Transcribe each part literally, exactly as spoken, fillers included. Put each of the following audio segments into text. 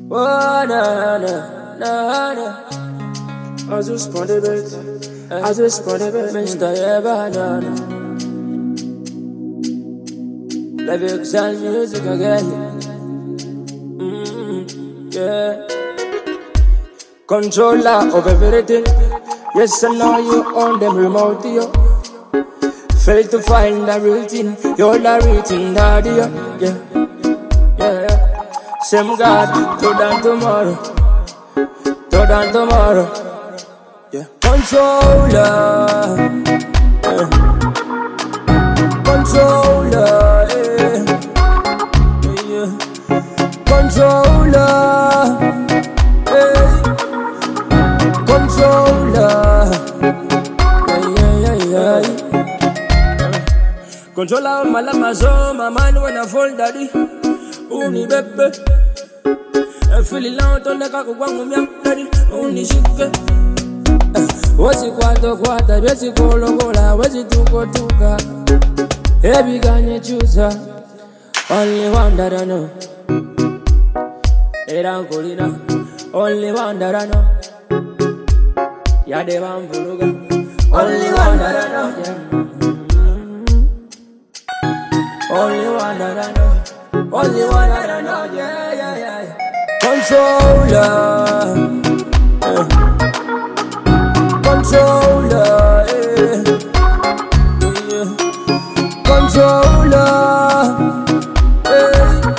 Oh, na na na na. As you spun the bit, as you spun the bit, Mister Eva, na na. Live excel music again. Mm, yeah. Controller of everything. Yes, I know you own them remote, yo. Fail to find the real thing. You're the real thing, daddy, yo. Yeah, yeah, yeah. Same God, to than tomorrow. To than tomorrow. Yeah. Controller. Yeah. Controller. Yeah. Yeah, yeah. Controller. Yeah. Controller. Yeah, yeah, yeah, yeah. Controller my lama so my mind when I fall, daddy. Uni bebe. I feel it loud on the kaku wangu miam, daddy. Uni shike. Wasi kwato kwata, wesi kolo kola, wesi tuko tuka. Every ganya chooser. Only one that I know. Eran kolina. Only one that I know. Yade bambuluga. Only one that I know. Yeah. Only one that I know. Only one that I know. Yeah, yeah, yeah. Controller. Yeah. Controller. Yeah. Yeah. Controller. Yeah.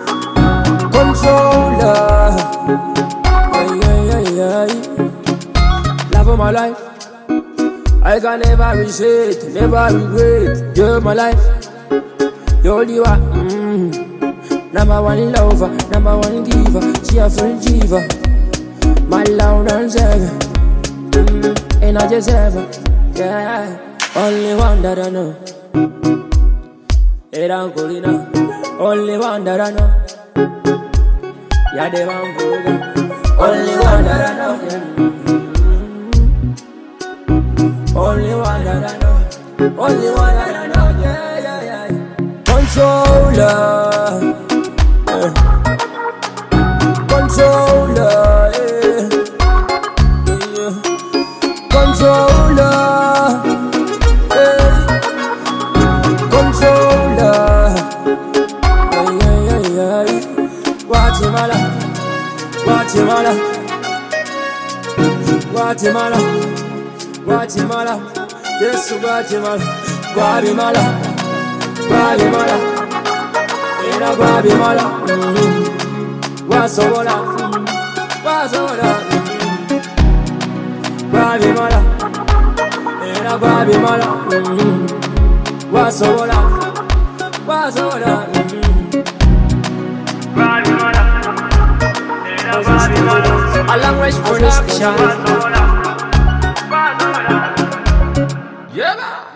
Controller. Yeah, yeah, yeah, yeah. Love of my life. I can never resist, never regret. You're my life. You're the one, mm. Number one lover, number one giver, cheerful diva. My loud and seven, mm. And I just ever, yeah. Only one that I know. Eran Colina, only one that I know. Yeah, they want to only one that I know. Yeah. Only one that I know. Only one that I know. Yeah, yeah, yeah. Controller. Yeah. Controller. Yeah. Yeah. Controller. Yeah. Controller. Yeah, yeah, yeah, yeah. Guatemala. Guatemala. Guatemala. Guatemala, yes, Guatemala, Guatemala, Guatemala, era Guatemala, Guasobola, Guasobola, Guatemala, era Guatemala, Guasobola, Guasobola, Guatemala, era Guatemala, a long range production. Yeah, man.